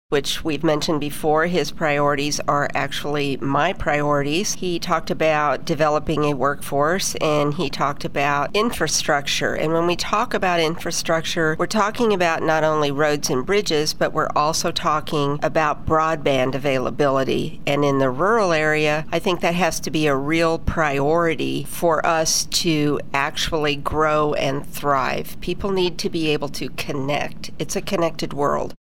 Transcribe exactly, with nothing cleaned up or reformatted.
which we've mentioned before. His priorities are actually my priorities. He talked about developing a workforce, and he talked about infrastructure. And when we talk about infrastructure, we're talking about not only roads and bridges, but we're also talking about broadband availability. And in the rural area, I think that has to be a real priority for us to actually grow and thrive. People need to be able to connect. It's a connected world.